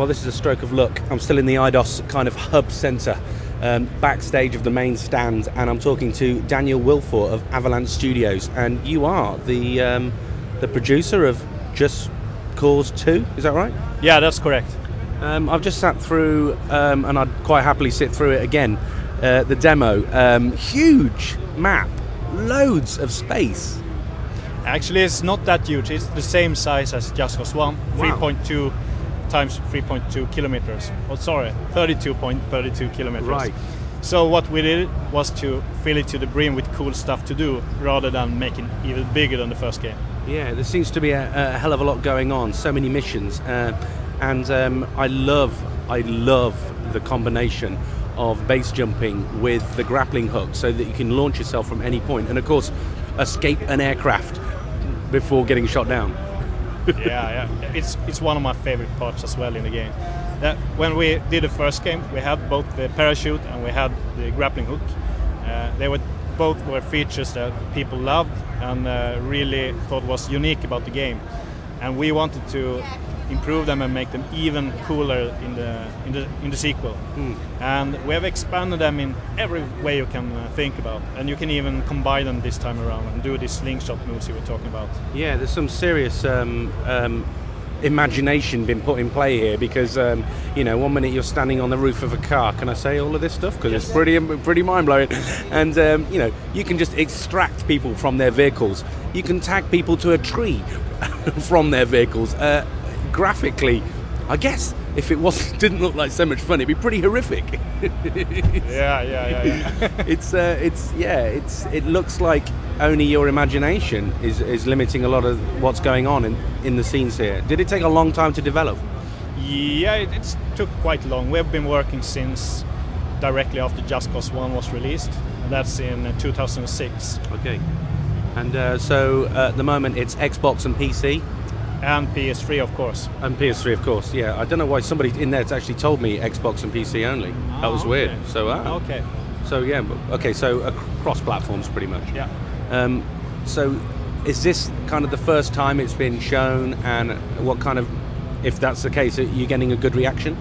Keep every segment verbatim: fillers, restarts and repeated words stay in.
Well, this is a stroke of luck. I'm still in the Eidos kind of hub centre, um, backstage of the main stand, and I'm talking to Daniel Wilford of Avalanche Studios. And you are the um, the producer of Just Cause two, is that right? Yeah, that's correct. Um, I've just sat through, um, and I'd quite happily sit through it again, uh, the demo. Um, huge map, loads of space. Actually, it's not that huge. It's the same size as Just Cause one, Wow. three point two times three point two kilometers. Oh, sorry, thirty-two point three two kilometers. Right. So what we did was to fill it to the brim with cool stuff to do, rather than making it even bigger than the first game. Yeah, there seems to be a, a hell of a lot going on, so many missions, uh, and um, I love, I love the combination of base jumping with the grappling hook, so that you can launch yourself from any point, and of course, escape an aircraft before getting shot down. yeah, yeah. It's it's one of my favorite parts as well in the game. Uh, when we did the first game, we had both the parachute and we had the grappling hook. Uh, they were both were features that people loved and uh, really thought was unique about the game. And we wanted to improve them and make them even cooler in the in the in the sequel. Mm. And we have expanded them in every way you can uh, think about, and you can even combine them this time around and do these slingshot moves you were talking about. Yeah, there's some serious um, um, imagination been put in play here, because um, you know, one minute you're standing on the roof of a car. Can I say all of this stuff? Because Yes. it's pretty pretty mind blowing. And um, you know, you can just extract people from their vehicles. You can tag people to a tree from their vehicles. Uh, graphically, I guess if it wasn't didn't look like so much fun, it'd be pretty horrific. Yeah, yeah, yeah, yeah. it's uh, it's yeah, it's it looks like only your imagination is, is limiting a lot of what's going on in, in the scenes here. Did it take a long time to develop? Yeah, it it's took quite long. We've been working since directly after Just Cause one was released. And that's in uh, two thousand six. Okay. And uh, so uh, at the moment it's Xbox and P C? And P S three, of course. And P S three, of course, yeah. I don't know why somebody in there actually told me Xbox and P C only. Oh, that was okay. weird. So, uh, Okay. so yeah, but- okay, so across platforms pretty much. Yeah. Um, so is this kind of the first time it's been shown, and what kind of, if that's the case, are you getting a good reaction?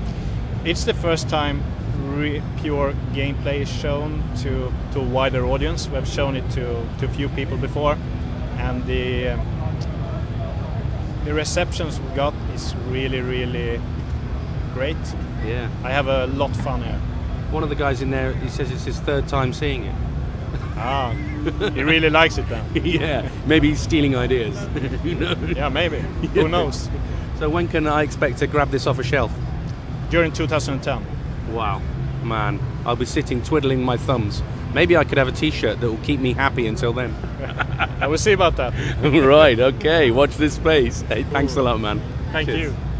It's the first time re- pure gameplay is shown to, to a wider audience. We've shown it to, to a few people before, and the um, the receptions we got is really, really great. Yeah. I have a lot of fun here. One of the guys in there, he says it's his third time seeing it. Ah, he really likes it then. Yeah, maybe he's stealing ideas. Who knows? Yeah, maybe. Yeah. Who knows? So when can I expect to grab this off a shelf? During two thousand ten. Wow, man, I'll be sitting twiddling my thumbs. Maybe I could have a t-shirt that will keep me happy until then. I will see about that. Right, okay, watch this space. Hey, thanks a lot, man. Thank Cheers. you.